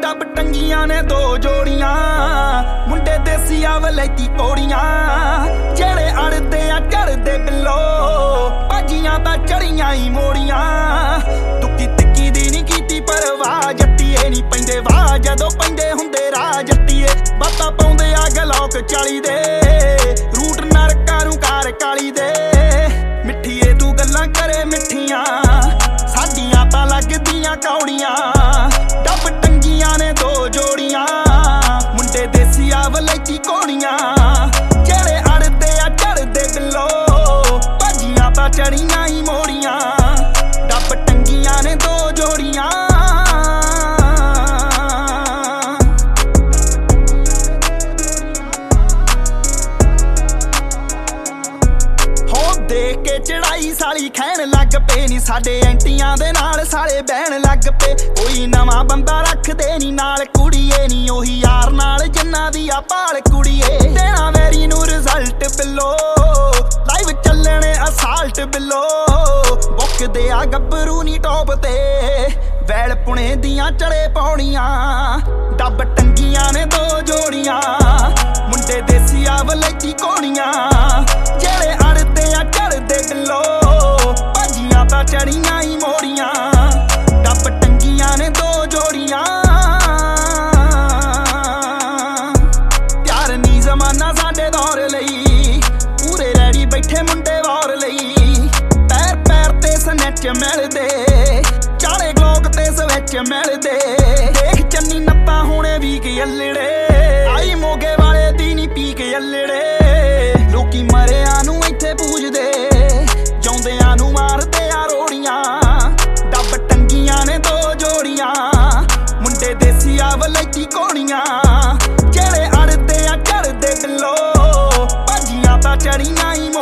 dub टंगियां ने दो जोड़ियां मुंडे देसी वलैती पौड़ियां जेड़े अड़दे आ चढ़दे बिलो भाजियां तां चढ़ियां ही मोड़ियां दुक्की तिक्की दी नी कीती परवाह जट्टीए नी पैंदे वाह जदों पैंदे हुंदे राह जट्टीए बातां पाउंदे आ गलौक 40 दे रूट नरकां नूं कार काली दे मिठीए तू गल्लां करे मिठियां साडियां तां लगदियां कौड़ियां डब टंगियां ने दो जोड़ियां मुंडे देसी वलैती कोड़ियां जेड़े अड़दे आ चढ़दे बिलो भाजियां तां चढ़ियां ही मोड़ियां डब टंगियां ने दो जोड़ियां देख के चढ़ाई साली खैन लग पे नी साडे एंटियां दे नाल साले बहन लग पे कोई नवां बंदा रखदे नी नाल कुड़िए नी ओही यार नाल जिन्ना दी आ भाल कुड़िए देना मेरी नू रिजल्ट बिलो लाइव चलने असाल्ट बिलो बुक दे आ गब्बरू नी टॉप ते वैल पुणे दियां चढ़े पौड़ियां डब टंगियां ने दो जोड़ियां मुंडे देसी वलैती कोड़ियां जेड़े अड़दे आ चढ़दे बिलो भाजियां तां चढ़ियां ही मोड़ियां डब टंगियां ने दो जोड़ियां प्यार नी जमाना साडे दौर लई पूरे रैडी बैठे मुंडे वार लई पैर पैर ते स्नैच मिलदे चाले ग्लोक ते स्विच मिलदे देख चन्नी नत्ता होने भी के अल्लड़े आई मोगे वाले दी नी पी के अल्लड़े लोकी मरिया नू इत्थे पूजदे जौंदियां नू मारदे आ रोड़ियां डब टंगियां ने दो जोड़ियां मुंडे देसी वलैती कोड़ियां जेड़े अड़दे आ चढ़दे बिलो भाजियां तां चढ़ियां ही